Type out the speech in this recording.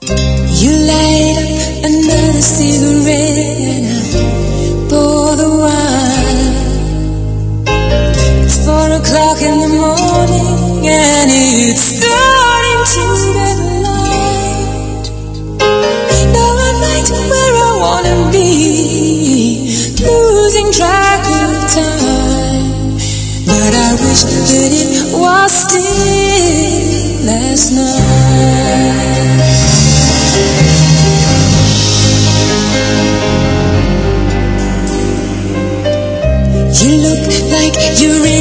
You light up another cigarette and I pour the wine. It's 4 o'clock in the morning and it's starting to get light. Now I'm right where I wanna be, losing track of time. But I wish that it was still last night. You look like you're